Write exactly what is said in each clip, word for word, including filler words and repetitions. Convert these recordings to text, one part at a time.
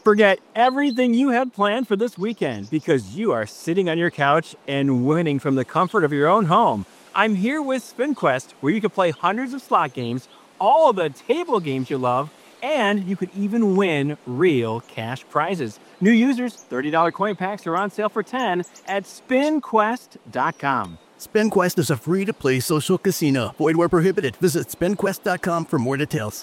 Forget everything you had planned for this weekend because you are sitting on your couch and winning from the comfort of your own home. I'm here with SpinQuest, where you can play hundreds of slot games, all the table games you love, and you could even win real cash prizes. New users, thirty dollars coin packs are on sale for ten dollars at spin quest dot com. SpinQuest is a free-to-play social casino. Void where prohibited. Visit spin quest dot com for more details.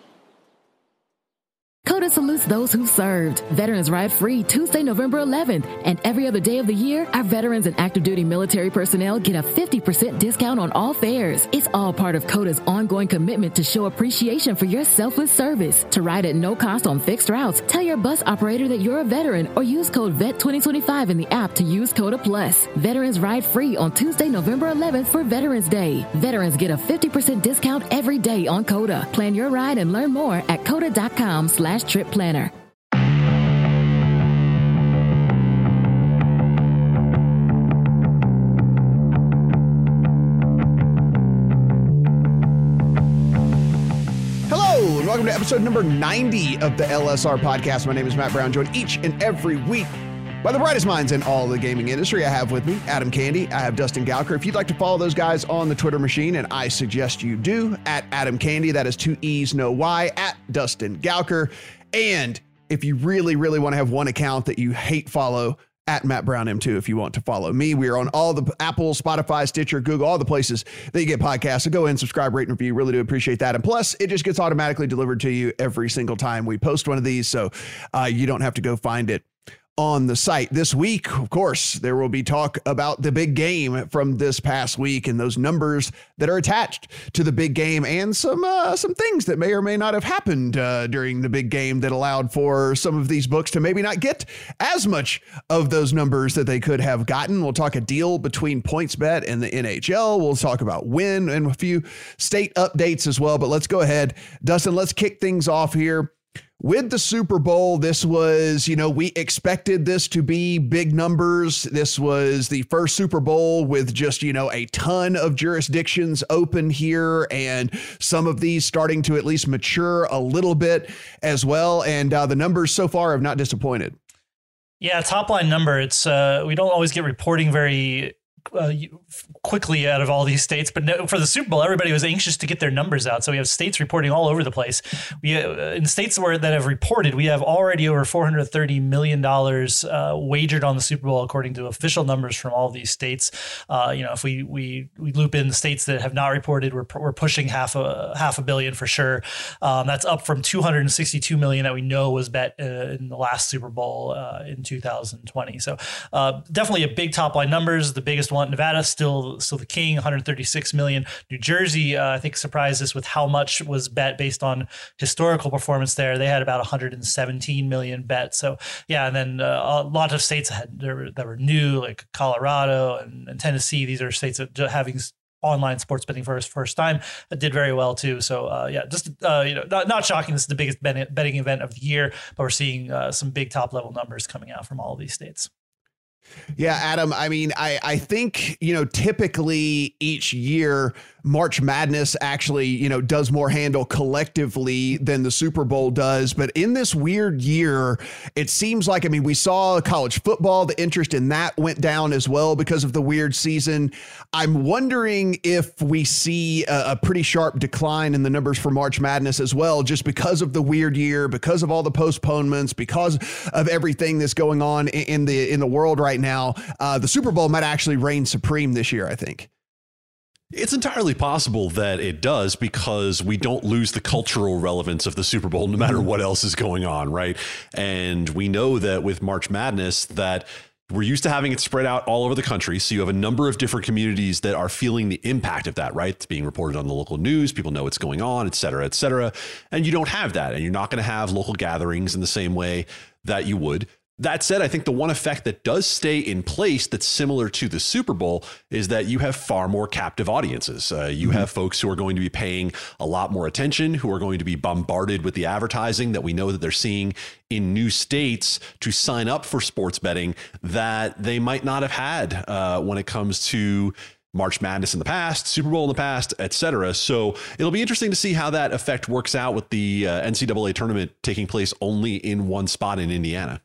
COTA salutes those who served. Veterans Ride Free Tuesday, November eleventh. And every other day of the year, our veterans and active duty military personnel get a fifty percent discount on all fares. It's all part of COTA's ongoing commitment to show appreciation for your selfless service. To ride at no cost on fixed routes, tell your bus operator that you're a veteran or use code V E T twenty twenty-five in the app to use COTA Plus. Veterans Ride Free on Tuesday, November eleventh for Veterans Day. Veterans get a fifty percent discount every day on COTA. Plan your ride and learn more at cota dot com slash trip planner. Hello, and welcome to episode number ninety of the L S R podcast. My name is Matt Brown, joined each and every week by the brightest minds in all the gaming industry. I have with me Adam Candy. I have Dustin Gowker. If you'd like to follow those guys on the Twitter machine, and I suggest you do, at Adam Candy, that is two E's, no Y, at Dustin Gowker. And if you really, really want to have one account that you hate follow, at Matt Brown M two, if you want to follow me. We are on all the Apple, Spotify, Stitcher, Google, all the places that you get podcasts. So go in, subscribe, rate, and review. Really do appreciate that. And plus, it just gets automatically delivered to you every single time we post one of these. So uh, you don't have to go find it on the site. This week, of course, there will be talk about the big game from this past week and those numbers that are attached to the big game, and some uh, some things that may or may not have happened uh, during the big game that allowed for some of these books to maybe not get as much of those numbers that they could have gotten. We'll talk a deal between PointsBet and the N H L. We'll talk about Wynn and a few state updates as well. But let's go ahead, Dustin, let's kick things off here with the Super Bowl. This was, you know, we expected this to be big numbers. This was the first Super Bowl with just, you know, a ton of jurisdictions open here, and some of these starting to at least mature a little bit as well. And uh, the numbers so far have not disappointed. Yeah, top line number. It's uh, we don't always get reporting very Uh, quickly out of all these states, but no, for the Super Bowl, everybody was anxious to get their numbers out. So we have states reporting all over the place. We uh, in states where that have reported, we have already over four hundred thirty million dollars uh, wagered on the Super Bowl, according to official numbers from all of these states. Uh, you know, if we we we loop in the states that have not reported, we're we're pushing half a half a billion for sure. Um, that's up from two hundred sixty-two million that we know was bet uh, in the last Super Bowl uh, in two thousand twenty. So uh, definitely a big top line numbers. The biggest one, Nevada still still the king, one hundred thirty-six million. New Jersey, uh, I think, surprised us with how much was bet based on historical performance there. They had about one hundred seventeen million bet. So yeah, and then uh, a lot of states had that were, that were new, like Colorado and, and Tennessee. These are states that are having online sports betting for first first time that did very well too. So uh, yeah, just uh, you know, not, not shocking. This is the biggest betting event of the year, but we're seeing uh, some big top level numbers coming out from all of these states. Yeah, Adam, I mean, I, I think, you know, typically each year March Madness actually, you know, does more handle collectively than the Super Bowl does. But in this weird year, it seems like, I mean, we saw college football, the interest in that went down as well because of the weird season. I'm wondering if we see a, a pretty sharp decline in the numbers for March Madness as well, just because of the weird year, because of all the postponements, because of everything that's going on in, in the in the world right now. Uh, the Super Bowl might actually reign supreme this year, I think. It's entirely possible that it does, because we don't lose the cultural relevance of the Super Bowl no matter what else is going on, right? And we know that with March Madness that we're used to having it spread out all over the country. So you have a number of different communities that are feeling the impact of that, right? It's being reported on the local news. People know what's going on, et cetera, et cetera. And you don't have that. And you're not going to have local gatherings in the same way that you would. That said, I think the one effect that does stay in place that's similar to the Super Bowl is that you have far more captive audiences. Uh, you mm-hmm. have folks who are going to be paying a lot more attention, who are going to be bombarded with the advertising that we know that they're seeing in new states to sign up for sports betting that they might not have had uh, when it comes to March Madness in the past, Super Bowl in the past, et cetera. So it'll be interesting to see how that effect works out with the uh, N C double A tournament taking place only in one spot in Indiana.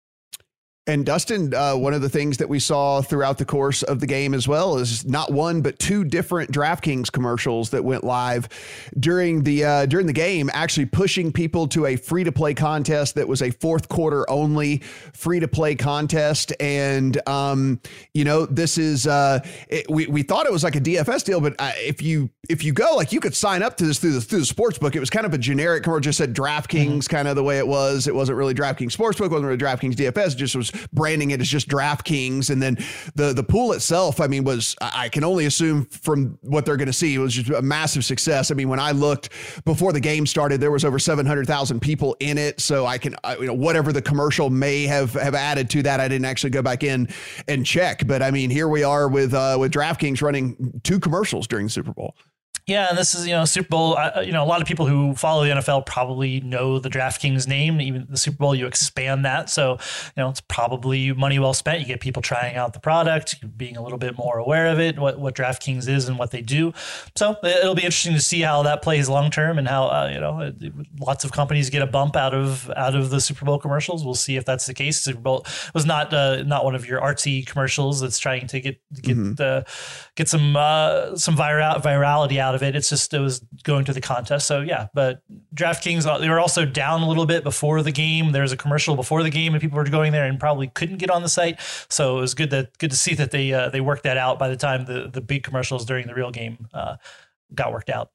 And Dustin, uh, one of the things that we saw throughout the course of the game as well is not one, but two different DraftKings commercials that went live during the uh, during the game, actually pushing people to a free to play contest that was a fourth quarter only free to play contest. And, um, you know, this is uh, it, we, we thought it was like a D F S deal, but uh, if you if you go, like you could sign up to this through the, through the sports book. It was kind of a generic commercial, just said DraftKings mm-hmm. kind of the way it was. It wasn't really DraftKings Sportsbook, wasn't really DraftKings D F S, it just was branding it as just DraftKings. And then the the pool itself, I mean, was, I can only assume from what they're going to see, it was just a massive success. I mean, when I looked before the game started, there was over seven hundred thousand people in it. So I can, you know, whatever the commercial may have, have added to that, I didn't actually go back in and check. But I mean, here we are with, uh, with DraftKings running two commercials during the Super Bowl. Yeah, and this is, you know, Super Bowl, uh, you know, a lot of people who follow the N F L probably know the DraftKings name. Even the Super Bowl, you expand that. So, you know, it's probably money well spent. You get people trying out the product, being a little bit more aware of it, what, what DraftKings is and what they do. So it'll be interesting to see how that plays long term and how, uh, you know, lots of companies get a bump out of out of the Super Bowl commercials. We'll see if that's the case. Super Bowl was not uh, not one of your artsy commercials that's trying to get get mm-hmm. uh, get some uh, some viral virality out of it. It's just, it was going to the contest. So yeah, but DraftKings, they were also down a little bit before the game. There was a commercial before the game and people were going there and probably couldn't get on the site. So it was good that good to see that they uh, they worked that out by the time the, the big commercials during the real game uh, got worked out.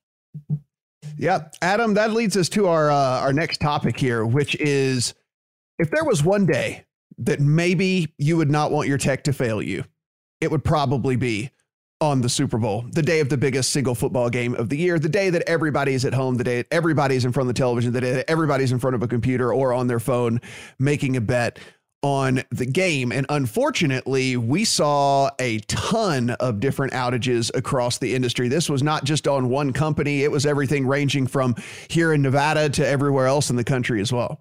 Yeah. Adam, that leads us to our, uh, our next topic here, which is if there was one day that maybe you would not want your tech to fail you, it would probably be on the Super Bowl, the day of the biggest single football game of the year, the day that everybody's at home, the day that everybody's in front of the television, the day that everybody's in front of a computer or on their phone making a bet on the game. And unfortunately, we saw a ton of different outages across the industry. This was not just on one company. It was everything ranging from here in Nevada to everywhere else in the country as well.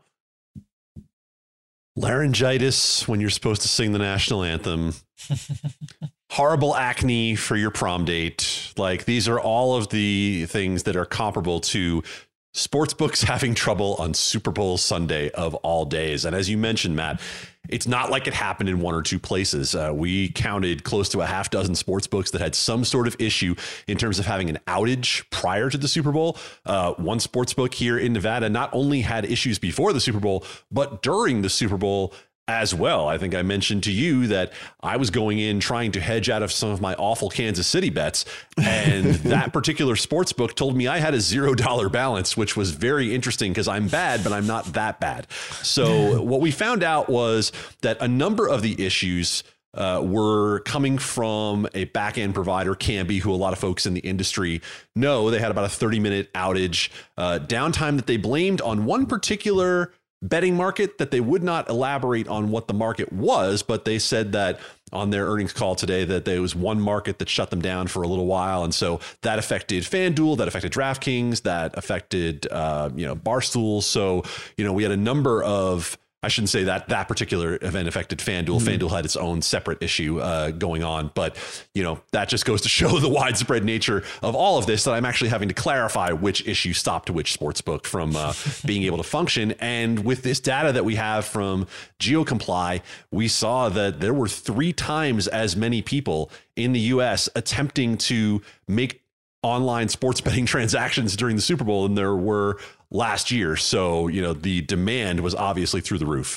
Laryngitis when you're supposed to sing the national anthem. Horrible acne for your prom date. Like, these are all of the things that are comparable to sportsbooks having trouble on Super Bowl Sunday of all days. And as you mentioned, Matt, it's not like it happened in one or two places. Uh, we counted close to a half dozen sportsbooks that had some sort of issue in terms of having an outage prior to the Super Bowl. Uh, one sportsbook here in Nevada not only had issues before the Super Bowl, but during the Super Bowl as well. I think I mentioned to you that I was going in trying to hedge out of some of my awful Kansas City bets. And that particular sports book told me I had a zero dollar balance, which was very interesting because I'm bad, but I'm not that bad. So what we found out was that a number of the issues Uh, were coming from a back-end provider, Kambi, who a lot of folks in the industry know. They had about a thirty minute outage, uh, downtime that they blamed on one particular betting market that they would not elaborate on what the market was, but they said that on their earnings call today that there was one market that shut them down for a little while. And so that affected FanDuel, that affected DraftKings, that affected, uh, you know, Barstool. So, you know, we had a number of, I shouldn't say that that particular event affected FanDuel. Mm-hmm. FanDuel had its own separate issue uh, going on. But, you know, that just goes to show the widespread nature of all of this, that I'm actually having to clarify which issue stopped which sportsbook from uh, being able to function. And with this data that we have from GeoComply, we saw that there were three times as many people in the U S attempting to make online sports betting transactions during the Super Bowl than there were last year. So, you know, the demand was obviously through the roof.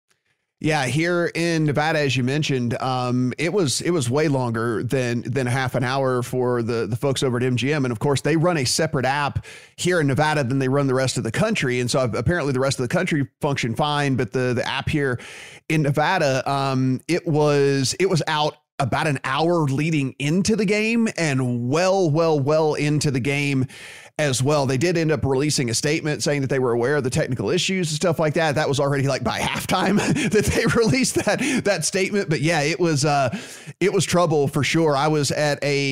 Yeah, here in Nevada, as you mentioned, um, it was it was way longer than than half an hour for the, the folks over at M G M. And of course, they run a separate app here in Nevada than they run the rest of the country. And so apparently the rest of the country functioned fine. But the, the app here in Nevada, um, it was it was out about an hour leading into the game and well, well, well into the game as well. They did end up releasing a statement saying that they were aware of the technical issues and stuff like that. That was already like by halftime that they released that, that statement. But yeah, it was, uh, it was trouble for sure. I was at a,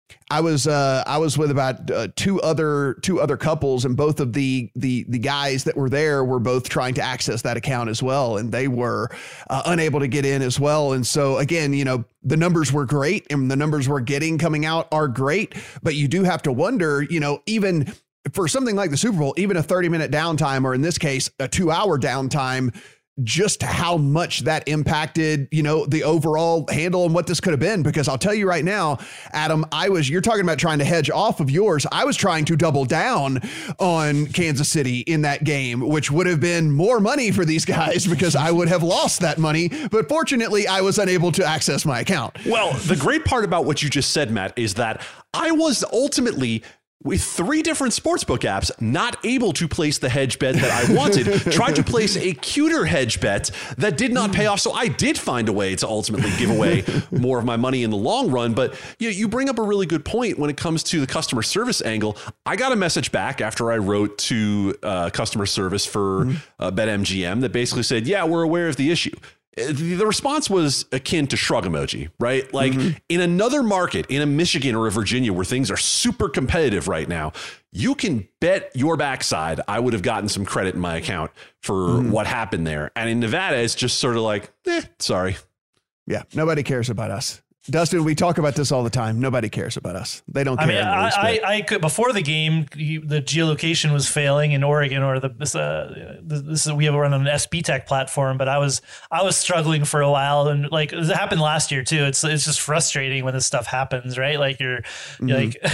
I was uh, I was with about uh, two other two other couples, and both of the the the guys that were there were both trying to access that account as well, and they were uh, unable to get in as well. And so again, you know, the numbers were great, and the numbers we're getting coming out are great, but you do have to wonder, you know, even for something like the Super Bowl, even a thirty minute downtime, or in this case, a two hour downtime, just how much that impacted, you know, the overall handle and what this could have been. Because I'll tell you right now, Adam, I was, you're talking about trying to hedge off of yours. I was trying to double down on Kansas City in that game, which would have been more money for these guys because I would have lost that money. But fortunately, I was unable to access my account. Well, the great part about what you just said, Matt, is that I was ultimately, with three different sportsbook apps, not able to place the hedge bet that I wanted. Tried to place a cuter hedge bet that did not pay off. So I did find a way to ultimately give away more of my money in the long run. But you, you bring up a really good point when it comes to the customer service angle. I got a message back after I wrote to uh, customer service for mm-hmm. uh, BetMGM that basically said, yeah, we're aware of the issue. The response was akin to shrug emoji, right? Like mm-hmm. in another market, in a Michigan or a Virginia where things are super competitive right now, you can bet your backside I would have gotten some credit in my account for mm-hmm. what happened there. And in Nevada, it's just sort of like, eh, sorry. Yeah, nobody cares about us. Dustin, we talk about this all the time. Nobody cares about us. They don't care. I mean, I, I, I could, before the game, the geolocation was failing in Oregon, or the this, uh, this is we have run on an S B Tech platform, but I was I was struggling for a while, and like it happened last year too. It's it's just frustrating when this stuff happens, right? Like you're, mm-hmm. you're like.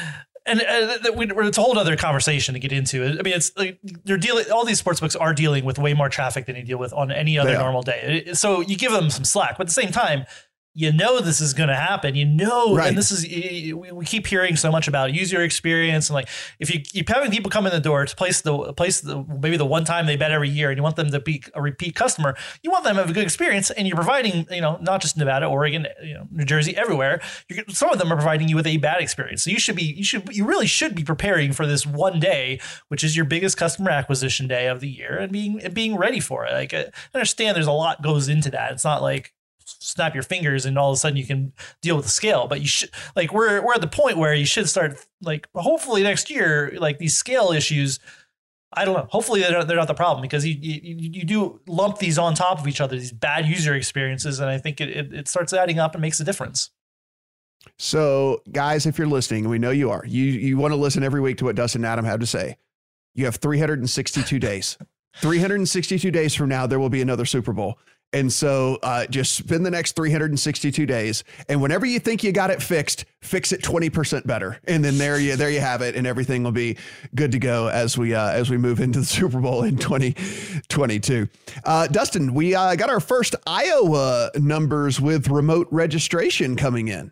And uh, it's a whole other conversation to get into. I mean, it's like they're dealing. All these sportsbooks are dealing with way more traffic than you deal with on any other normal day. So you give them some slack, but at the same time, you know this is going to happen. You know, right. And this is we keep hearing so much about user experience, and like if you keep having people come in the door to place the place the maybe the one time they bet every year, and you want them to be a repeat customer, you want them to have a good experience, and you're providing, you know, not just Nevada, Oregon, you know, New Jersey, everywhere. You're, some of them are providing you with a bad experience, so you should be you should you really should be preparing for this one day, which is your biggest customer acquisition day of the year, and being and being ready for it. Like I understand, there's a lot goes into that. It's not like snap your fingers and all of a sudden you can deal with the scale, but you should like we're we're at the point where you should start like hopefully next year, like these scale issues, I don't know, hopefully they're not, they're not the problem, because you, you you do lump these on top of each other, these bad user experiences, and I think it, it it starts adding up and makes a difference. So guys, if you're listening, we know you are, you you want to listen every week to what Dustin and Adam have to say. You have three hundred sixty-two days. three hundred sixty-two days from now, there will be another Super Bowl. And so uh, just spend the next three hundred sixty-two days. And whenever you think you got it fixed, fix it twenty percent better. And then there you there you have it. And everything will be good to go as we uh, as we move into the Super Bowl in twenty twenty-two. Uh, Dustin, we uh, got our first Iowa numbers with remote registration coming in.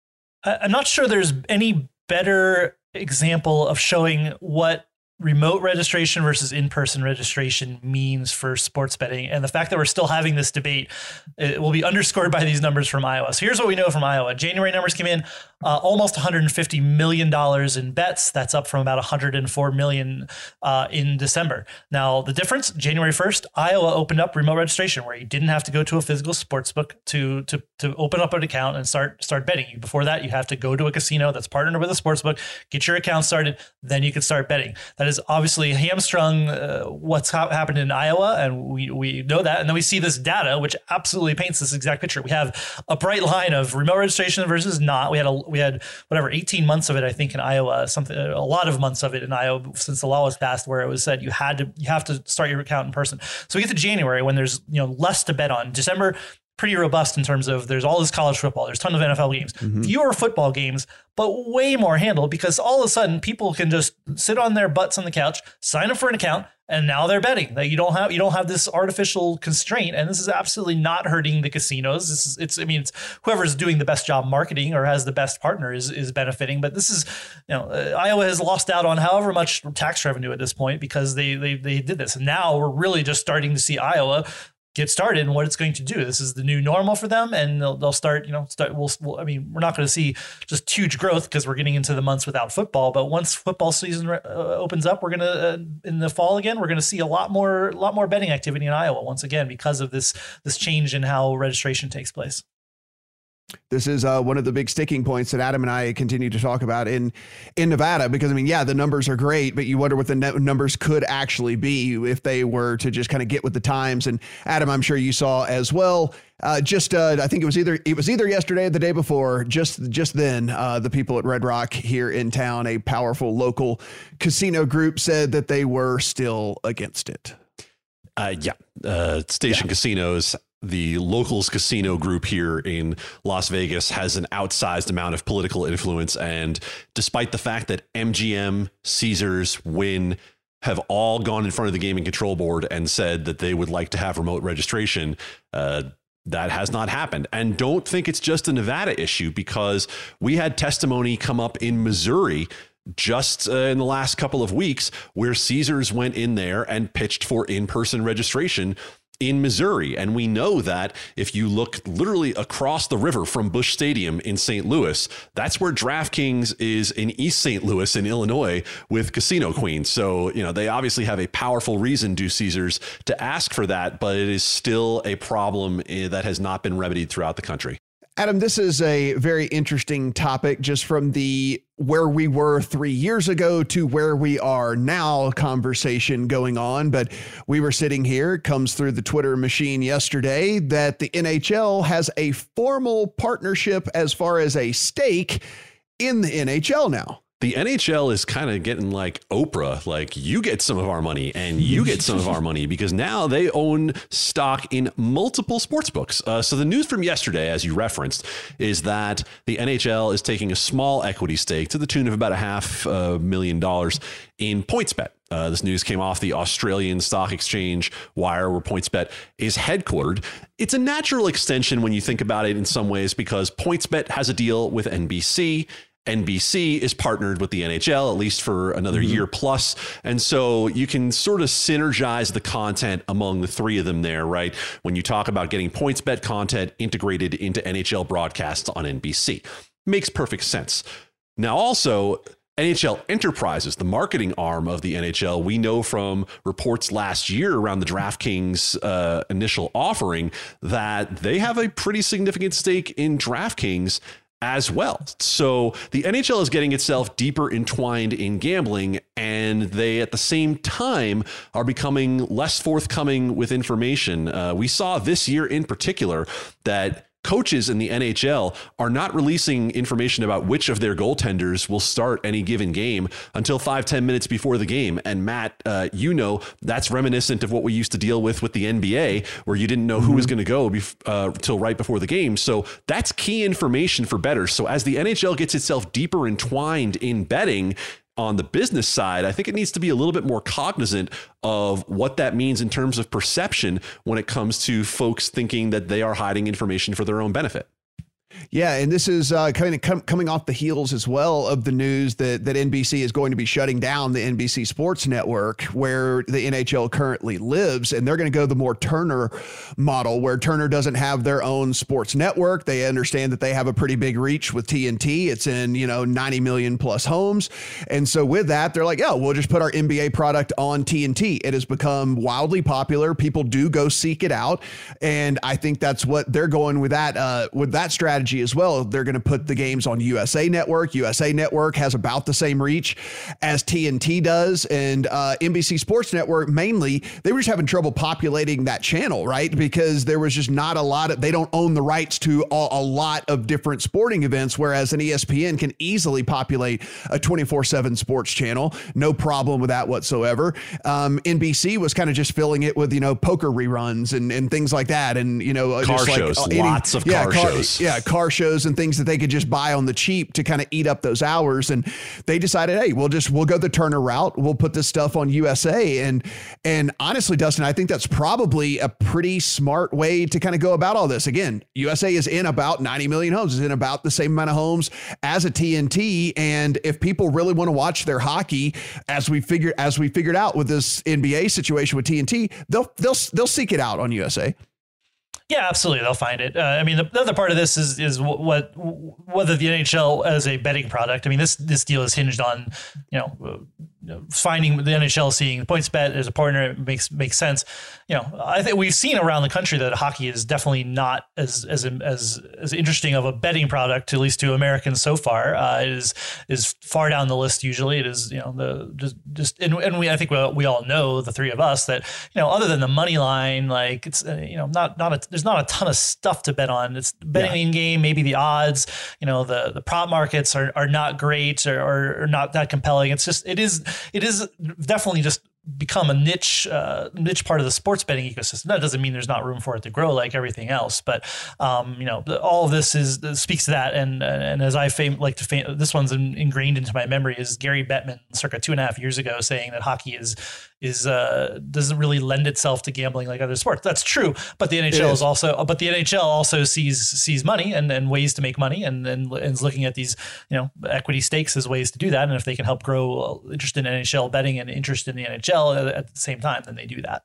I'm not sure there's any better example of showing what remote registration versus in-person registration means for sports betting. And the fact that we're still having this debate, it will be underscored by these numbers from Iowa. So here's what we know from Iowa. January numbers came in uh, almost one hundred fifty million dollars in bets. That's up from about one hundred four million dollars uh, in December. Now, the difference, January first, Iowa opened up remote registration where you didn't have to go to a physical sportsbook to, to, to open up an account and start, start betting. Before that, you have to go to a casino that's partnered with a sportsbook, get your account started, then you can start betting. That is obviously hamstrung uh, what's ha- happened in Iowa, and we we know that. And then we see this data, which absolutely paints this exact picture. We have a bright line of remote registration versus not. We had a we had whatever eighteen months of it, I think, in Iowa, something a lot of months of it in Iowa since the law was passed, where it was said you had to you have to start your account in person. So we get to January when there's you know less to bet on. December, pretty robust in terms of there's all this college football, there's a ton of N F L games, mm-hmm. fewer football games, but way more handle, because all of a sudden people can just sit on their butts on the couch, sign up for an account, and now they're betting. That you don't have you don't have this artificial constraint, and this is absolutely not hurting the casinos. This is it's I mean it's whoever's doing the best job marketing or has the best partner is is benefiting. But this is you know uh, Iowa has lost out on however much tax revenue at this point because they they they did this, and now we're really just starting to see Iowa get started and what it's going to do. This is the new normal for them, and they'll, they'll start, you know, start, we'll, we'll, I mean, we're not going to see just huge growth because we're getting into the months without football, but once football season uh, opens up, we're going to, uh, in the fall again, we're going to see a lot more, a lot more betting activity in Iowa once again, because of this, this change in how registration takes place. This is uh, one of the big sticking points that Adam and I continue to talk about in in Nevada, because, I mean, yeah, the numbers are great, but you wonder what the net numbers could actually be if they were to just kind of get with the times. And Adam, I'm sure you saw as well. Uh, just uh, I think it was either it was either yesterday or the day before. Just just then, uh, the people at Red Rock here in town, a powerful local casino group, said that they were still against it. Uh, yeah, uh, Station yeah. Casinos. The locals casino group here in Las Vegas has an outsized amount of political influence. And despite the fact that M G M, Caesars, Wynn have all gone in front of the Gaming Control Board and said that they would like to have remote registration, uh, that has not happened. And don't think it's just a Nevada issue, because we had testimony come up in Missouri just uh, in the last couple of weeks where Caesars went in there and pitched for in-person registration in Missouri. And we know that if you look literally across the river from Busch Stadium in Saint Louis, that's where DraftKings is in East Saint Louis in Illinois with Casino Queen. So, you know, they obviously have a powerful reason, do Caesars, to ask for that, but it is still a problem that has not been remedied throughout the country. Adam, this is a very interesting topic, just from the where we were three years ago to where we are now conversation going on. But we were sitting here, it comes through the Twitter machine yesterday, that the N H L has a formal partnership as far as a stake in the N H L now. The N H L is kind of getting like Oprah, like you get some of our money and you get some of our money, because now they own stock in multiple sports books. Uh, so the news from yesterday, as you referenced, is that the N H L is taking a small equity stake to the tune of about a half uh, million dollars in PointsBet. Uh, this news came off the Australian Stock Exchange wire, where PointsBet is headquartered. It's a natural extension when you think about it in some ways, because PointsBet has a deal with N B C. N B C is partnered with the N H L, at least for another mm-hmm. year plus. And so you can sort of synergize the content among the three of them there, right? When you talk about getting PointsBet content integrated into N H L broadcasts on N B C. Makes perfect sense. Now, also, N H L Enterprises, the marketing arm of the N H L, we know from reports last year around the DraftKings uh, initial offering that they have a pretty significant stake in DraftKings as well. So the N H L is getting itself deeper entwined in gambling, and they at the same time are becoming less forthcoming with information. Uh, we saw this year in particular that coaches in the N H L are not releasing information about which of their goaltenders will start any given game until five, ten minutes before the game. And Matt, uh, you know, that's reminiscent of what we used to deal with with the N B A, where you didn't know mm-hmm. who was going to go bef- uh, till right before the game. So that's key information for bettors. So as the N H L gets itself deeper entwined in betting, on the business side, I think it needs to be a little bit more cognizant of what that means in terms of perception when it comes to folks thinking that they are hiding information for their own benefit. Yeah, and this is uh, kind of com- coming off the heels as well of the news that that N B C is going to be shutting down the N B C Sports Network, where the N H L currently lives, and they're going to go the more Turner model, where Turner doesn't have their own sports network. They understand that they have a pretty big reach with T N T. It's in, you know, ninety million plus homes. And so with that, they're like, oh, we'll just put our N B A product on T N T. It has become wildly popular. People do go seek it out. And I think that's what they're going with that, uh, with that strategy as well. They're going to put the games on U S A Network. U S A Network has about the same reach as T N T does. And uh, N B C Sports Network, mainly, they were just having trouble populating that channel, right? Because there was just not a lot of, they don't own the rights to a, a lot of different sporting events, whereas an E S P N can easily populate a twenty-four seven sports channel. No problem with that whatsoever. Um, N B C was kind of just filling it with, you know, poker reruns and, and things like that. And, you know, car just shows, like, any, lots of yeah, car, car shows. Yeah, car shows and things that they could just buy on the cheap to kind of eat up those hours. And they decided, hey, we'll just, we'll go the Turner route. We'll put this stuff on U S A. And, and honestly, Dustin, I think that's probably a pretty smart way to kind of go about all this. Again, U S A is in about ninety million homes, is in about the same amount of homes as a T N T. And if people really want to watch their hockey, as we figured, as we figured out with this N B A situation with T N T, they'll, they'll, they'll seek it out on U S A. Yeah, absolutely. They'll find it. Uh, I mean, the, the other part of this is is what whether the N H L as a betting product. I mean, this this deal is hinged on, you know, finding the N H L seeing PointsBet as a partner, it makes makes sense. You know, I think we've seen around the country that hockey is definitely not as as as as interesting of a betting product, at least to Americans so far. Uh, it is is far down the list. Usually, it is you know the just just and, and we I think we, we all know, the three of us, that you know other than the money line, like it's uh, you know not not a, there's not a ton of stuff to bet on. It's betting yeah. in game, maybe the odds. You know the the prop markets are are not great or, or, or not that compelling. It's just it is. It is definitely just become a niche uh, niche part of the sports betting ecosystem. That doesn't mean there's not room for it to grow like everything else, but um, you know, all of this is speaks to that. And and as I fam- like to fam- this one's in, ingrained into my memory is Gary Bettman, circa two and a half years ago, saying that hockey is is uh, doesn't really lend itself to gambling like other sports. That's true, but the N H L is. is also but the N H L also sees sees money and, and ways to make money, and, and and is looking at these you know equity stakes as ways to do that. And if they can help grow interest in N H L betting and interest in the N H L at the same time, then they do that.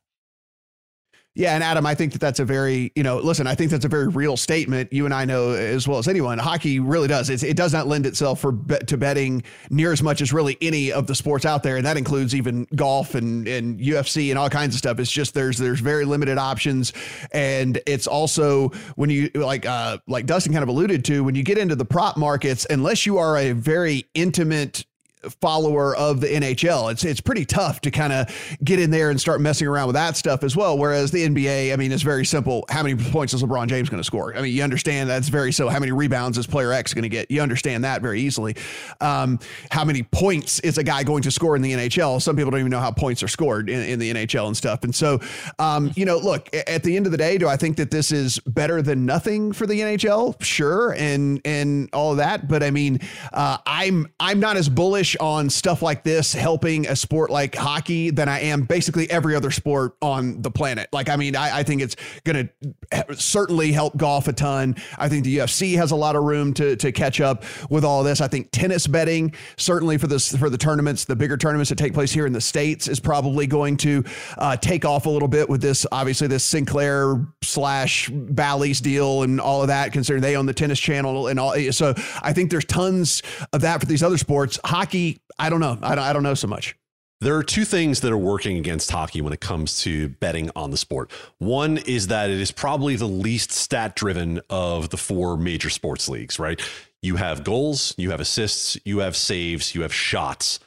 Yeah. And Adam, I think that that's a very, you know, listen, I think that's a very real statement. You and I know as well as anyone, hockey really does. It's, it does not lend itself for bet, to betting near as much as really any of the sports out there. And that includes even golf and, and U F C and all kinds of stuff. It's just, there's, there's very limited options. And it's also when you like, uh, like Dustin kind of alluded to, when you get into the prop markets, unless you are a very intimate follower of the N H L, it's it's pretty tough to kind of get in there and start messing around with that stuff as well. Whereas the N B A, I mean, it's very simple. How many points is LeBron James going to score? I mean, you understand that's very so. How many rebounds is player X going to get? You understand that very easily. Um, how many points is a guy going to score in the N H L? Some people don't even know how points are scored in, in the N H L and stuff. And so, um, you know, look, at the end of the day, do I think that this is better than nothing for the N H L? Sure. And, and all of that. But I mean, uh, I'm, I'm not as bullish on stuff like this helping a sport like hockey than I am basically every other sport on the planet. Like, I mean, I, I think it's going to certainly help golf a ton. I think the U F C has a lot of room to, to catch up with all of this. I think tennis betting, certainly for this, for the tournaments, the bigger tournaments that take place here in the States, is probably going to uh, take off a little bit with this, obviously this Sinclair slash Bally's deal and all of that, considering they own the Tennis Channel and all. So I think there's tons of that for these other sports. Hockey, I don't know. I don't, I don't know so much. There are two things that are working against hockey when it comes to betting on the sport. One is that it is probably the least stat driven of the four major sports leagues, right? You have goals, you have assists, you have saves, you have shots.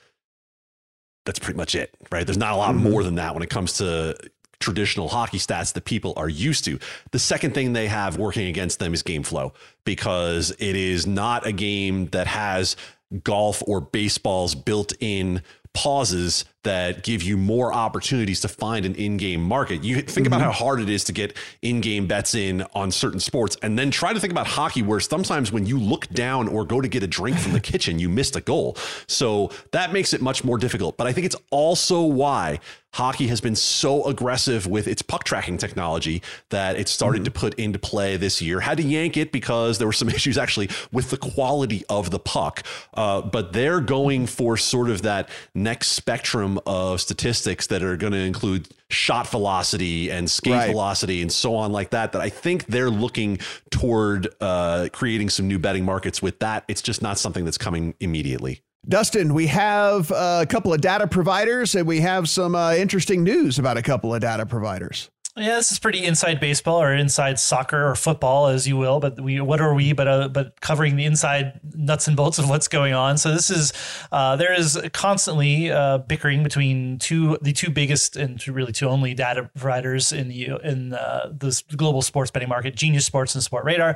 That's pretty much it, right? There's not a lot mm-hmm. more than that when it comes to traditional hockey stats that people are used to. The second thing they have working against them is game flow, because it is not a game that has golf or baseball's built-in pauses that give you more opportunities to find an in-game market. You think mm-hmm. about how hard it is to get in-game bets in on certain sports, and then try to think about hockey, where sometimes when you look down or go to get a drink from the kitchen, you missed a goal. So that makes it much more difficult. But I think it's also why hockey has been so aggressive with its puck tracking technology that it started mm-hmm. to put into play this year. Had to yank it because there were some issues actually with the quality of the puck. Uh, but they're going for sort of that next spectrum of statistics that are going to include shot velocity and skate right. velocity and so on like that, that I think they're looking toward uh, creating some new betting markets with that. It's just not something that's coming immediately. Dustin, we have a couple of data providers, and we have some uh, interesting news about a couple of data providers. Yeah, this is pretty inside baseball, or inside soccer, or football, as you will. But we, what are we? But uh, but covering the inside nuts and bolts of what's going on. So this is uh, there is constantly uh, bickering between two the two biggest and really two only data providers in the in uh, the global sports betting market: Genius Sports and Sportradar.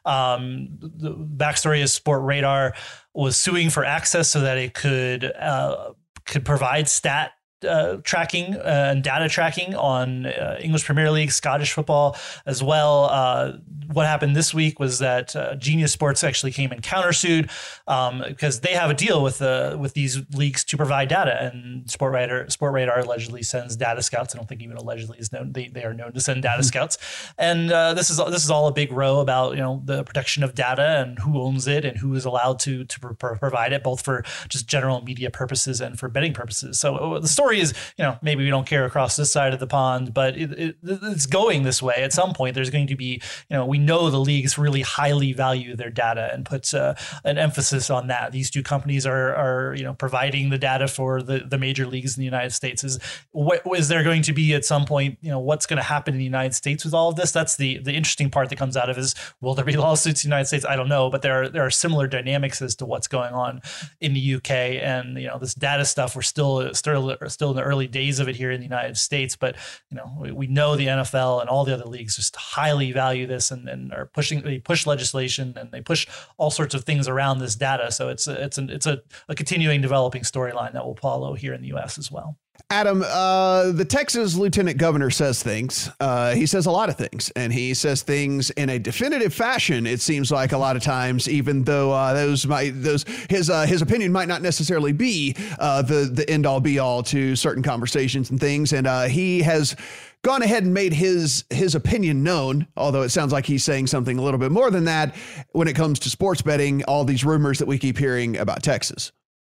Um, the backstory is Sportradar was suing for access so that it could uh, could provide stat Uh, tracking uh, and data tracking on uh, English Premier League, Scottish football as well. Uh, what happened this week was that uh, Genius Sports actually came and countersued um, because they have a deal with uh, with these leagues to provide data, and Sportradar Sportradar allegedly sends data scouts. I don't think even allegedly is known. They they are known to send data scouts, and uh, this is this is all a big row about you know the protection of data and who owns it and who is allowed to to pro- provide it, both for just general media purposes and for betting purposes. So the story story is, you know, maybe we don't care across this side of the pond, but it, it, it's going this way. At some point, there's going to be, you know, we know the leagues really highly value their data and puts uh, an emphasis on that. These two companies are, are, you know, providing the data for the, the major leagues in the United States. Is what is there going to be at some point, you know, what's going to happen in the United States with all of this? That's the, the interesting part that comes out of is, will there be lawsuits in the United States? I don't know, but there are, there are similar dynamics as to what's going on in the U K. And, you know, this data stuff, we're still, still, still in the early days of it here in the United States, but, you know, we, we know the N F L and all the other leagues just highly value this and, and are pushing, they push legislation and they push all sorts of things around this data. So it's a, it's an, it's a, a continuing developing storyline that will follow here in the U S as well. Adam, uh, the Texas lieutenant governor says things. Uh, he says a lot of things, and he says things in a definitive fashion. It seems like a lot of times, even though uh, those might those his uh, his opinion might not necessarily be uh, the the end all be all to certain conversations and things. And uh, he has gone ahead and made his his opinion known, although it sounds like he's saying something a little bit more than that when it comes to sports betting. All these rumors that we keep hearing about Texas.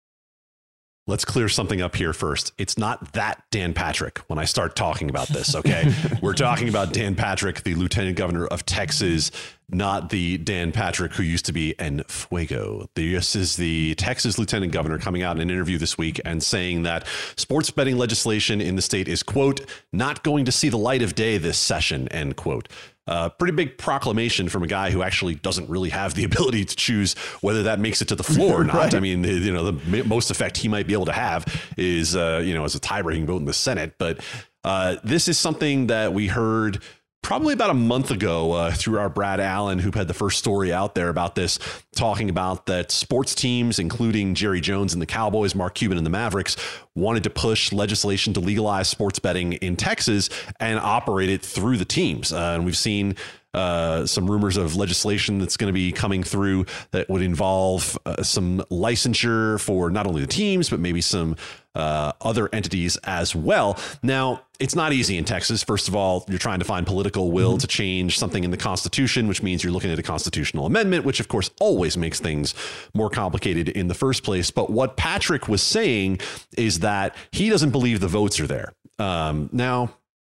Let's clear something up here first. It's not that Dan Patrick when I start talking about this, okay? We're talking about Dan Patrick, the lieutenant governor of Texas, not the Dan Patrick who used to be en fuego. This is the Texas lieutenant governor coming out in an interview this week and saying that sports betting legislation in the state is, quote, not going to see the light of day this session, end quote. Uh, pretty big proclamation from a guy who actually doesn't really have the ability to choose whether that makes it to the floor or not. Right. I mean, you know, the most effect he might be able to have is, uh, you know, as a tie-breaking vote in the Senate. But uh, this is something that we heard probably about a month ago uh, through our Brad Allen, who had the first story out there about this, talking about that sports teams, including Jerry Jones and the Cowboys, Mark Cuban and the Mavericks, wanted to push legislation to legalize sports betting in Texas and operate it through the teams. Uh, and we've seen Uh, some rumors of legislation that's going to be coming through that would involve uh, some licensure for not only the teams, but maybe some uh, other entities as well. Now, it's not easy in Texas. First of all, you're trying to find political will mm-hmm. to change something in the Constitution, which means you're looking at a constitutional amendment, which of course always makes things more complicated in the first place. But what Patrick was saying is that he doesn't believe the votes are there. Um, now,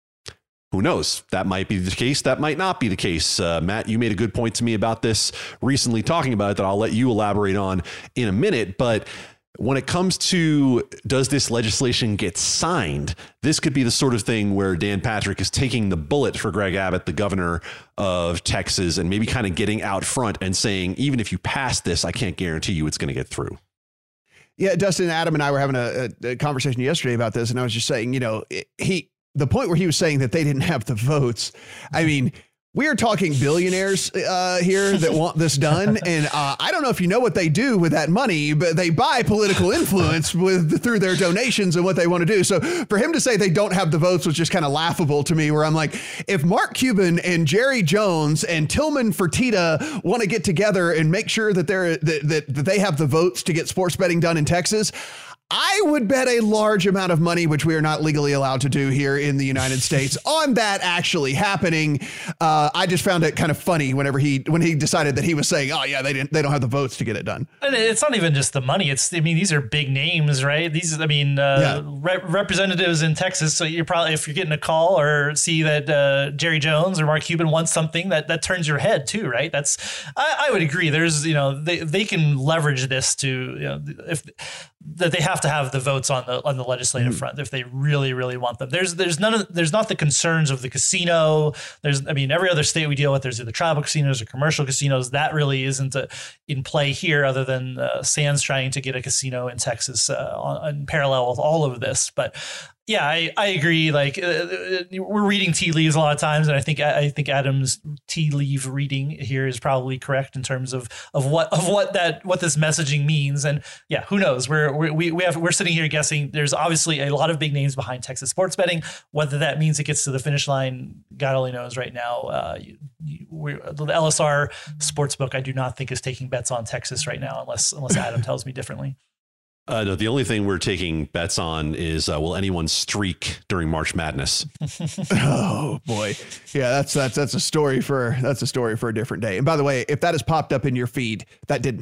who knows? That might be the case. That might not be the case. Uh, Matt, you made a good point to me about this recently, talking about it, that I'll let you elaborate on in a minute. But when it comes to, does this legislation get signed? This could be the sort of thing where Dan Patrick is taking the bullet for Greg Abbott, the governor of Texas, and maybe kind of getting out front and saying, even if you pass this, I can't guarantee you it's going to get through. Yeah, Dustin, Adam and I were having a, a conversation yesterday about this, and I was just saying, you know, he, the point where he was saying that they didn't have the votes, I mean, we are talking billionaires uh, here that want this done. And uh, I don't know if you know what they do with that money, but they buy political influence with through their donations and what they want to do. So for him to say they don't have the votes was just kind of laughable to me, where I'm like, if Mark Cuban and Jerry Jones and Tillman Fertitta want to get together and make sure that they're that, that, that they have the votes to get sports betting done in Texas, I would bet a large amount of money, which we are not legally allowed to do here in the United States, on that actually happening. Uh, I just found it kind of funny whenever he when he decided that he was saying, "Oh yeah, they didn't, they don't have the votes to get it done." And it's not even just the money. It's I mean, these are big names, right? These, I mean, uh, yeah. re- representatives in Texas. So you're probably, if you're getting a call or see that uh, Jerry Jones or Mark Cuban wants something, that that turns your head too, right? That's I, I would agree. There's you know they they can leverage this to you know if that they have to have the votes on the on the legislative mm. front if they really really want them. There's there's none of there's not the concerns of the casino. There's I mean every other state we deal with, there's either tribal casinos or commercial casinos. That really isn't a, in play here, other than uh, Sands trying to get a casino in Texas uh, on, in parallel with all of this. But yeah, I, I agree. Like uh, we're reading tea leaves a lot of times, and I think I think Adam's tea leaf reading here is probably correct in terms of of what of what that what this messaging means. And yeah, who knows? We're, we're we we have we're sitting here guessing. There's obviously a lot of big names behind Texas sports betting. Whether that means it gets to the finish line, God only knows. Right now, uh, you, you, we're, the L S R Sportsbook, I do not think is taking bets on Texas right now, unless unless Adam tells me differently. Uh, no, the only thing we're taking bets on is uh, will anyone streak during March Madness? Oh boy, yeah, that's that's that's a story for that's a story for a different day. And by the way, if that has popped up in your feed, that didn't happen.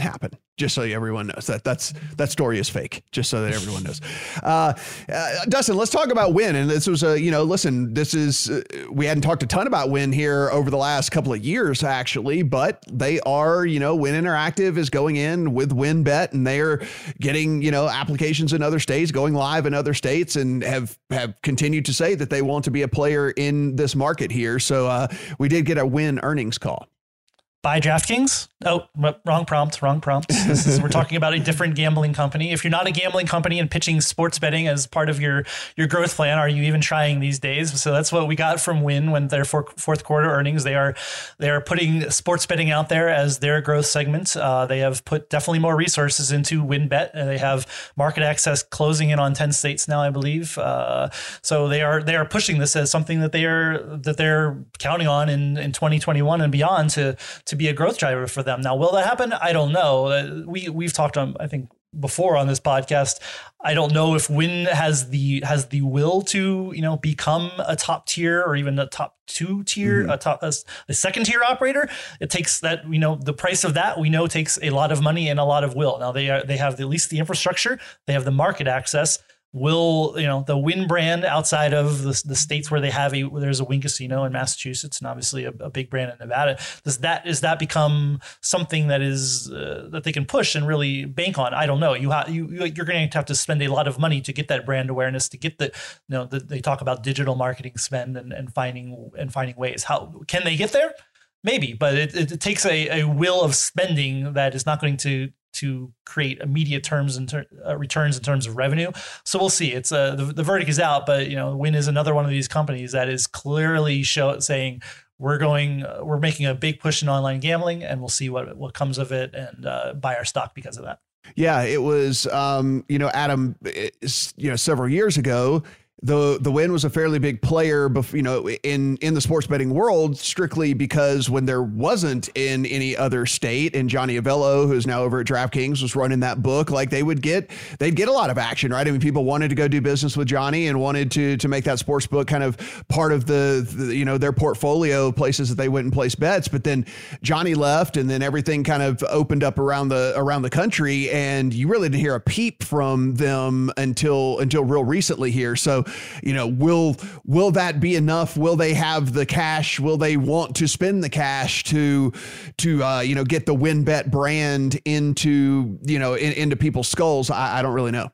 Just so everyone knows that that's that story is fake, just so that everyone knows. Uh, uh, Dustin, let's talk about Wynn. And this was a, you know, listen, this is, uh, we hadn't talked a ton about Wynn here over the last couple of years, actually, but they are, you know, Wynn Interactive is going in with WynnBET, and they're getting, you know, applications in other states, going live in other states, and have, have continued to say that they want to be a player in this market here. So uh, we did get a Wynn earnings call. By DraftKings? Oh, wrong prompt, wrong prompt. This is, we're talking about a different gambling company. If you're not a gambling company and pitching sports betting as part of your, your growth plan, are you even trying these days? So that's what we got from Wynn when their for, fourth quarter earnings. They are they are putting sports betting out there as their growth segment. Uh, they have put definitely more resources into WynnBET. Uh, they have market access closing in on ten states now, I believe. Uh, so they are they are pushing this as something that they are that they're counting on in, in twenty twenty-one and beyond to to be a growth driver for them. Now, will that happen? I don't know. Uh, we we've talked on, I think, before on this podcast. I don't know if Wynn has the has the will to, you know, become a top tier or even a top two tier, mm-hmm. a top a, a second tier operator. It takes that, you know, the price of that we know takes a lot of money and a lot of will. Now they are they have at least the infrastructure, they have the market access. Will, you know, the Wynn brand outside of the, the states where they have a, where there's a Wynn casino in Massachusetts and obviously a, a big brand in Nevada, does that, is that become something that is, uh, that they can push and really bank on? I don't know. You have, you, you're going to have to spend a lot of money to get that brand awareness, to get the, you know, the, they talk about digital marketing spend and, and finding, and finding ways. How can they get there? Maybe, but it, it, it takes a, a will of spending that is not going to, to create immediate terms and ter- uh, returns in terms of revenue. So we'll see. It's uh, the, the verdict is out, but you know, Wynn is another one of these companies that is clearly show saying we're going, uh, we're making a big push in online gambling, and we'll see what what comes of it, and uh, buy our stock because of that. Yeah, it was, um, you know, Adam, you know, several years ago, The the Wynn was a fairly big player, bef- you know, in, in the sports betting world, strictly because when there wasn't in any other state, and Johnny Avello, who's now over at DraftKings, was running that book, like they would get, they'd get a lot of action, right? I mean, people wanted to go do business with Johnny and wanted to to make that sports book kind of part of the, the you know, their portfolio of places that they went and placed bets. But then Johnny left, and then everything kind of opened up around the around the country, and you really didn't hear a peep from them until until real recently here. So, you know, will will that be enough? Will they have the cash? Will they want to spend the cash to to uh, you know, get the WynnBET brand into, you know, in, into people's skulls? I, I don't really know.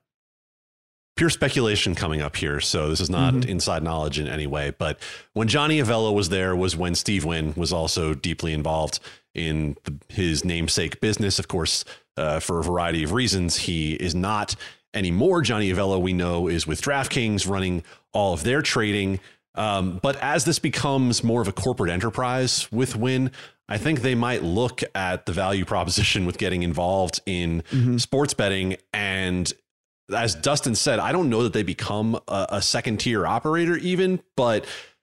Pure speculation coming up here, so this is not mm-hmm. inside knowledge in any way. But when Johnny Avello was there was when Steve Wynn was also deeply involved in the, his namesake business. Of course, uh, for a variety of reasons, he is not anymore. Johnny Avello, we know, is with DraftKings running all of their trading. Um, but as this becomes more of a corporate enterprise with Wynn, I think they might look at the value proposition with getting involved in mm-hmm. sports betting. And as Dustin said, I don't know that they become a, a second tier operator even, but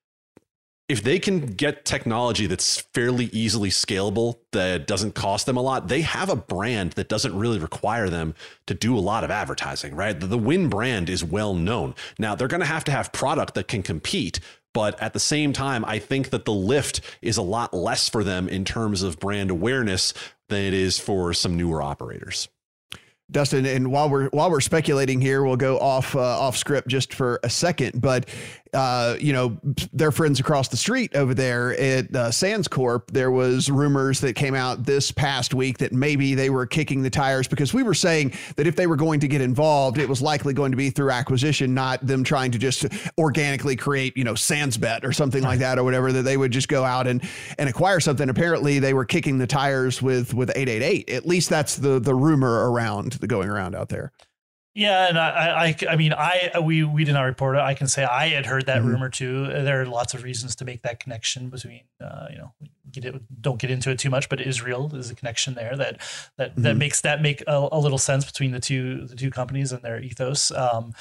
if they can get technology that's fairly easily scalable, that doesn't cost them a lot, they have a brand that doesn't really require them to do a lot of advertising, right? The, the Wynn brand is well known. Now, they're going to have to have product that can compete, but at the same time, I think that the lift is a lot less for them in terms of brand awareness than it is for some newer operators. Dustin, and while we're while we're speculating here, we'll go off uh, off script just for a second. But uh, you know, their friends across the street over there at uh, Sands Corp, there was rumors that came out this past week that maybe they were kicking the tires, because we were saying that if they were going to get involved, it was likely going to be through acquisition, not them trying to just organically create, you know, SandsBet or something like that or whatever, that they would just go out and and acquire something. Apparently, they were kicking the tires with with eight eight eight. At least that's the the rumor around the going around out there. Yeah, and I, I, I mean, I, we, we did not report it. I can say I had heard that mm-hmm. rumor too. There are lots of reasons to make that connection between, uh, you know, get it, don't get into it too much, but Israel is a connection there that that mm-hmm. that makes that make a, a little sense between the two the two companies and their ethos. Um,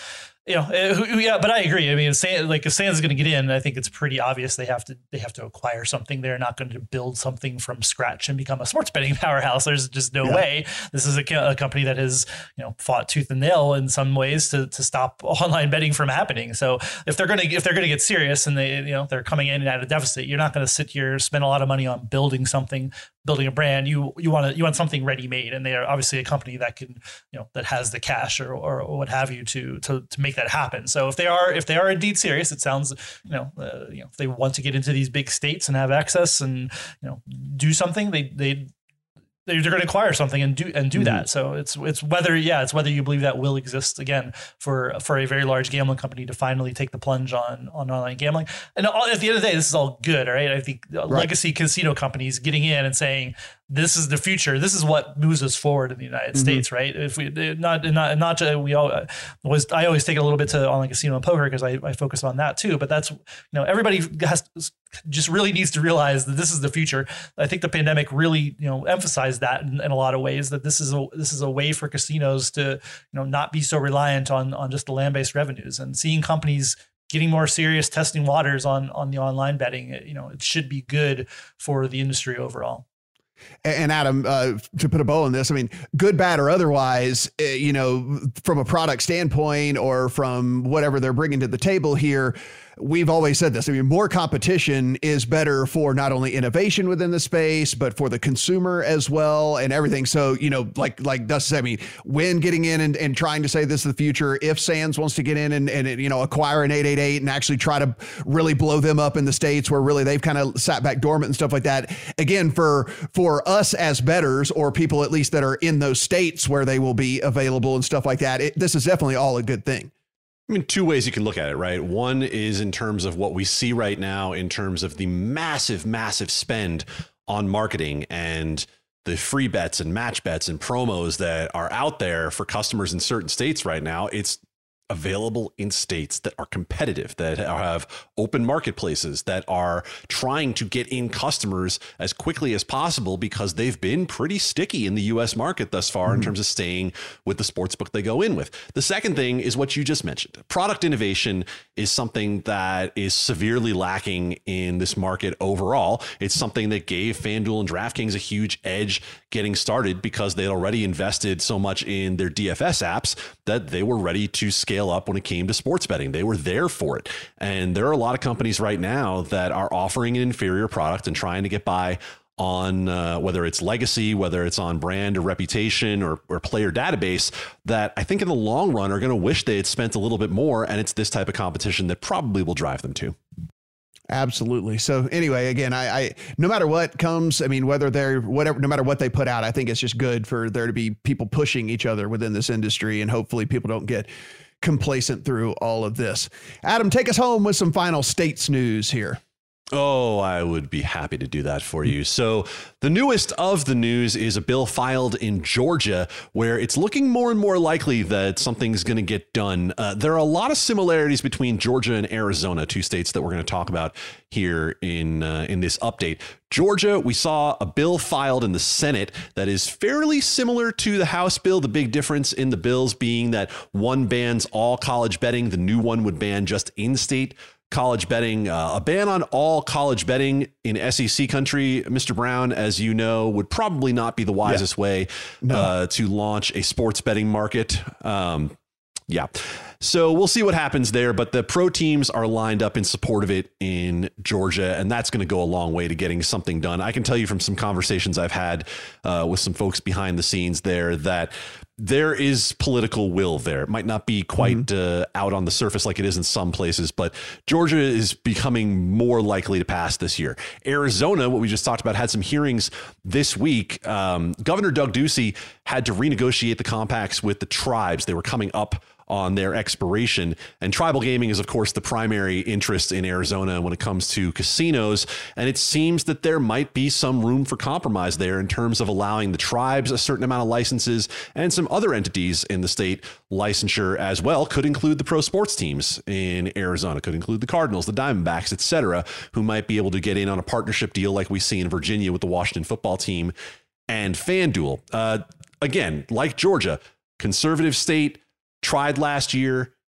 You know, yeah, but I agree. I mean, if, like if Sands is going to get in, I think it's pretty obvious they have to they have to acquire something. They're not going to build something from scratch and become a sports betting powerhouse. There's just no yeah. way. This is a, a company that has, you know, fought tooth and nail in some ways to to stop online betting from happening. So if they're going to if they're going to get serious and they you know they're coming in at a deficit, you're not going to sit here spend a lot of money on building something. Building a brand, you you want to you want something ready made, and they are obviously a company that can you know that has the cash or, or or what have you to to to make that happen. So if they are if they are indeed serious, it sounds you know uh, you know if they want to get into these big states and have access and you know do something, they they. They're going to acquire something and do and do mm-hmm. that. So it's it's whether yeah it's whether you believe that will exist again for for a very large gambling company to finally take the plunge on on online gambling. And all, at the end of the day, this is all good, all right? I think right. legacy casino companies getting in and saying this is the future. This is what moves us forward in the United mm-hmm. States, right? If we not not not to, we all was I always take it a little bit to online casino and poker because I, I focus on that too. But that's you know everybody has just really needs to realize that this is the future. I think the pandemic really you know emphasized that in, in a lot of ways that this is a this is a way for casinos to you know not be so reliant on on just the land-based revenues and seeing companies getting more serious, testing waters on on the online betting. You know it should be good for the industry overall. And Adam, uh, to put a bow on this, I mean, good, bad, or otherwise, uh, you know, from a product standpoint or from whatever they're bringing to the table here, we've always said this. I mean, more competition is better for not only innovation within the space, but for the consumer as well and everything. So, you know, like like Dustin said, I mean, when getting in and, and trying to say this is the future, if Sands wants to get in and, and, you know, acquire an eight eight eight and actually try to really blow them up in the States where really they've kind of sat back dormant and stuff like that. Again, for for us as bettors or people at least that are in those states where they will be available and stuff like that, it, this is definitely all a good thing. I mean, two ways you can look at it, right? One is in terms of what we see right now in terms of the massive, massive spend on marketing and the free bets and match bets and promos that are out there for customers in certain states right now. It's available in states that are competitive, that have open marketplaces, that are trying to get in customers as quickly as possible because they've been pretty sticky in the U S market thus far mm-hmm. in terms of staying with the sportsbook they go in with. The second thing is what you just mentioned. Product innovation is something that is severely lacking in this market overall. It's something that gave FanDuel and DraftKings a huge edge getting started because they'd already invested so much in their D F S apps that they were ready to scale up when it came to sports betting. They were there for it. And there are a lot of companies right now that are offering an inferior product and trying to get by on uh, whether it's legacy, whether it's on brand or reputation or, or player database that I think in the long run are going to wish they had spent a little bit more. And it's this type of competition that probably will drive them to. Absolutely. So anyway, again, I, I, no matter what comes, I mean, whether they're whatever, no matter what they put out, I think it's just good for there to be people pushing each other within this industry. And hopefully people don't get complacent through all of this. Adam, take us home with some final states news here. Oh, I would be happy to do that for you. So the newest of the news is a bill filed in Georgia where it's looking more and more likely that something's going to get done. Uh, there are a lot of similarities between Georgia and Arizona, two states that we're going to talk about here in uh, in this update. Georgia, we saw a bill filed in the Senate that is fairly similar to the House bill. The big difference in the bills being that one bans all college betting. The new one would ban just in-state college betting. Uh, a ban on all college betting in S E C country, Mister Brown, as you know, would probably not be the wisest yeah. way no. uh, to launch a sports betting market. Um, yeah. So we'll see what happens there. But the pro teams are lined up in support of it in Georgia, and that's going to go a long way to getting something done. I can tell you from some conversations I've had uh, with some folks behind the scenes there that there is political will there. It might not be quite mm-hmm. uh, out on the surface like it is in some places, but Georgia is becoming more likely to pass this year. Arizona, what we just talked about, had some hearings this week. Um, Governor Doug Ducey had to renegotiate the compacts with the tribes. They were coming up on their expiration. And tribal gaming is, of course, the primary interest in Arizona when it comes to casinos. And it seems that there might be some room for compromise there in terms of allowing the tribes a certain amount of licenses and some other entities in the state licensure as well. Could include the pro sports teams in Arizona, could include the Cardinals, the Diamondbacks, et cetera, who might be able to get in on a partnership deal like we see in Virginia with the Washington football team and FanDuel. Uh, again, like Georgia, conservative state, tried last year,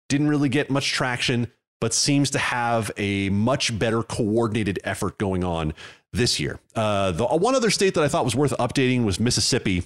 didn't really get much traction, but seems to have a much better coordinated effort going on this year. Uh, the one other state that I thought was worth updating was Mississippi.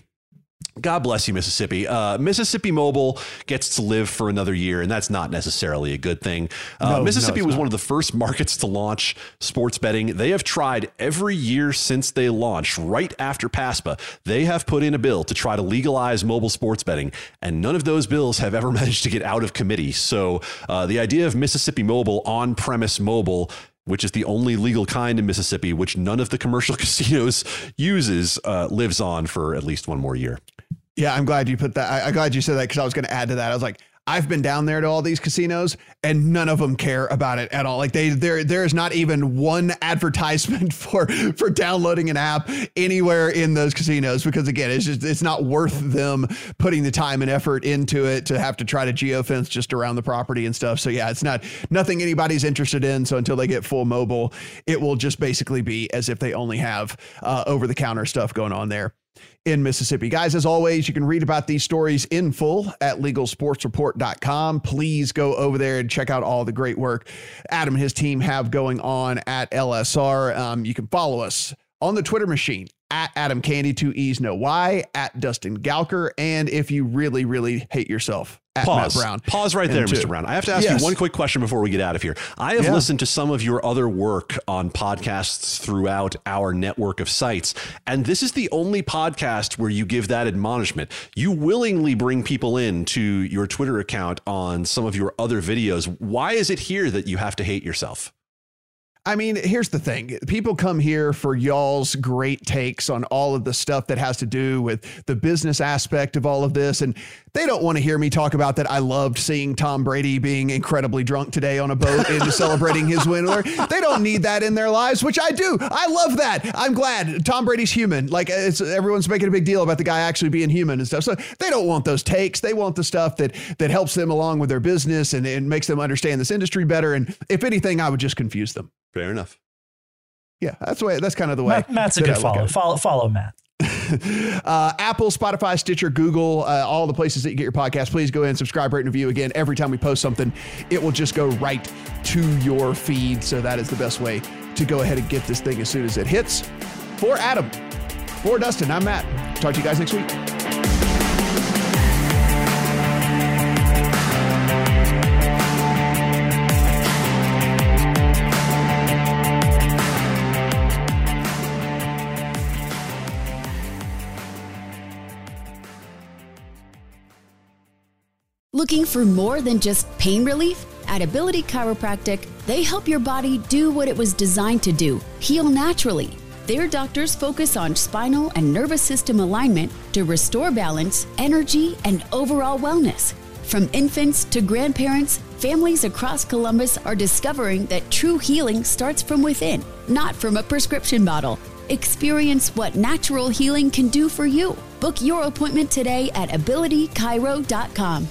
God bless you, Mississippi. Uh, Mississippi Mobile gets to live for another year, and that's not necessarily a good thing. Uh, no, Mississippi no, was not. one of the first markets to launch sports betting. They have tried every year since they launched, right after PASPA. They have put in a bill to try to legalize mobile sports betting, and none of those bills have ever managed to get out of committee. So uh, the idea of Mississippi Mobile, on-premise mobile, which is the only legal kind in Mississippi, which none of the commercial casinos uses, uh, lives on for at least one more year. Yeah, I'm glad you put that. I, I'm glad you said that because I was going to add to that. I was like, I've been down there to all these casinos and none of them care about it at all. Like they, there, there is not even one advertisement for, for downloading an app anywhere in those casinos, because again, it's just, it's not worth them putting the time and effort into it to have to try to geofence just around the property and stuff. So yeah, it's not nothing anybody's interested in. So until they get full mobile, it will just basically be as if they only have uh, over the counter stuff going on there in Mississippi. Guys, as always, you can read about these stories in full at legal sports report dot com. Please go over there and check out all the great work Adam and his team have going on at L S R. Um, you can follow us on the Twitter machine at Adam Candy, two E's, no Y, at Dustin Galker. And if you really, really hate yourself, at Pause. Matt Brown. Pause right there, Mister Brown. I have to ask Yes. you one quick question before we get out of here. I have Yeah. listened to some of your other work on podcasts throughout our network of sites, and this is the only podcast where you give that admonishment. You willingly bring people in to your Twitter account on some of your other videos. Why is it here that you have to hate yourself? I mean, here's the thing. People come here for y'all's great takes on all of the stuff that has to do with the business aspect of all of this. And they don't want to hear me talk about that. I loved seeing Tom Brady being incredibly drunk today on a boat and celebrating his win. They don't need that in their lives, which I do. I love that. I'm glad Tom Brady's human. Like it's, everyone's making a big deal about the guy actually being human and stuff. So they don't want those takes. They want the stuff that, that helps them along with their business and, and makes them understand this industry better. And if anything, I would just confuse them. Fair enough. Yeah, that's the way. That's kind of the way. Matt, Matt's a good follow. Follow, follow Matt. uh, Apple, Spotify, Stitcher, Google, uh, all the places that you get your podcast. Please go in, subscribe, rate, and review. Again, every time we post something, it will just go right to your feed. So that is the best way to go ahead and get this thing as soon as it hits. For Adam, for Dustin, I'm Matt. Talk to you guys next week. Looking for more than just pain relief? At Ability Chiropractic, they help your body do what it was designed to do, heal naturally. Their doctors focus on spinal and nervous system alignment to restore balance, energy, and overall wellness. From infants to grandparents, families across Columbus are discovering that true healing starts from within, not from a prescription bottle. Experience what natural healing can do for you. Book your appointment today at ability chiro dot com.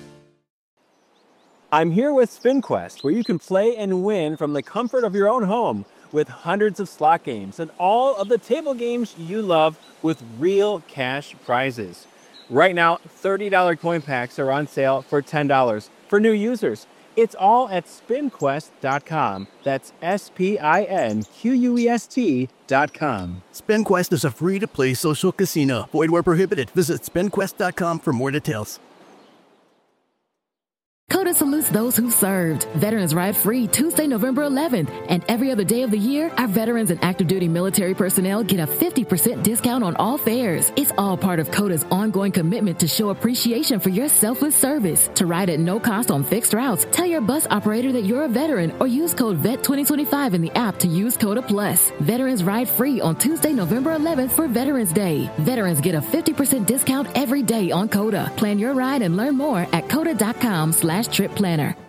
I'm here with SpinQuest, where you can play and win from the comfort of your own home with hundreds of slot games and all of the table games you love with real cash prizes. Right now, thirty dollars coin packs are on sale for ten dollars for new users. It's all at spin quest dot com. That's S P I N Q U E S T dot com. SpinQuest is a free-to-play social casino. Void where prohibited. Visit spin quest dot com for more details. CODA salutes those who served. Veterans Ride free Tuesday, November eleventh. And every other day of the year, our veterans and active duty military personnel get a fifty percent discount on all fares. It's all part of CODA's ongoing commitment to show appreciation for your selfless service. To ride at no cost on fixed routes, tell your bus operator that you're a veteran or use code V E T twenty twenty-five in the app to use CODA Plus. Veterans Ride free on Tuesday, November eleventh for Veterans Day. Veterans get a fifty percent discount every day on CODA. Plan your ride and learn more at coda dot com slash trip planner.